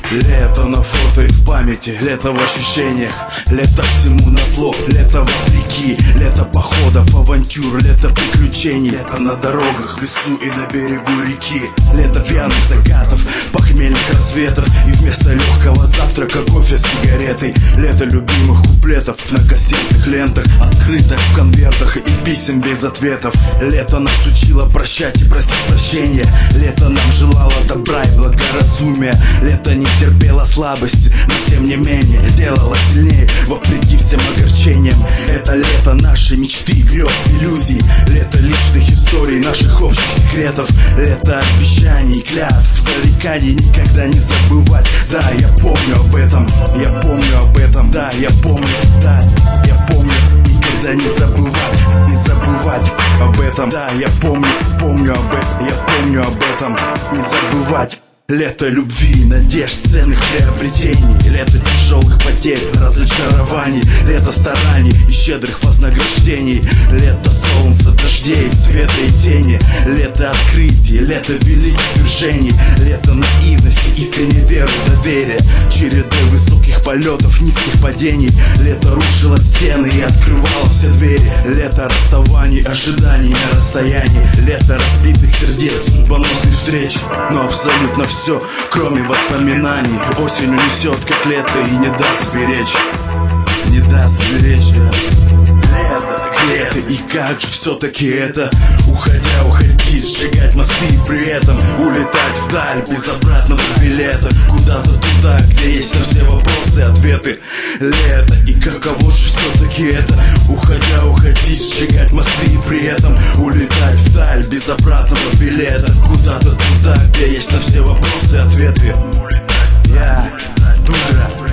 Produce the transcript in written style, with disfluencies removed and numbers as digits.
Лето на фото и в памяти, лето в ощущениях, лето всему назло, лето вопреки, лето походов, авантюр, лето приключений, лето на дорогах, в лесу и на берегу реки, лето пьяных закатов, похмельных рассветов и вместо легкого завтрака кофе с сигаретой, лето любимых куплетов на кассетных лентах, открытых в конвертах и писем без ответов. Лето нас учило прощать и просить прощения, лето нам желало добра и благоразумия, лето не терпела слабости, но тем не менее делала сильнее, вопреки всем огорчениям. Это лето нашей мечты, грез, иллюзий, лето личных историй, наших общих секретов, лето обещаний, клятв, зареканий, никогда не забывать. Да, я помню об этом, я помню об этом, да, я помню, никогда не забывать об этом, да, я помню об этом, не забывать. Лето любви, надежд, ценных приобретений, лето тяжелых потерь, разочарований, лето стараний и щедрых вознаграждений, лето солнца, дождей, света и тени, лето открытий, лето великих свершений, лето наивности, искренней веры, доверия, чередой высоких полетов, низких падений, лето рушило стены и открывало все двери, лето расставаний, ожиданий на расстоянии, лето разбитых сердец, судьбоносных встреч, но абсолютно все, кроме воспоминаний, осень унесет как лето и не даст беречь. Лето, и как же все-таки это, уходить, сжигать мосты и при этом улетать вдаль без обратного билета, куда-то туда, где есть на все вопросы ответы. Лето, и каково же все-таки это, уходить, сжигать мосты и при этом улетать вдаль без обратного билета, куда-то туда, где есть на все вопросы ответы. Я Дундра.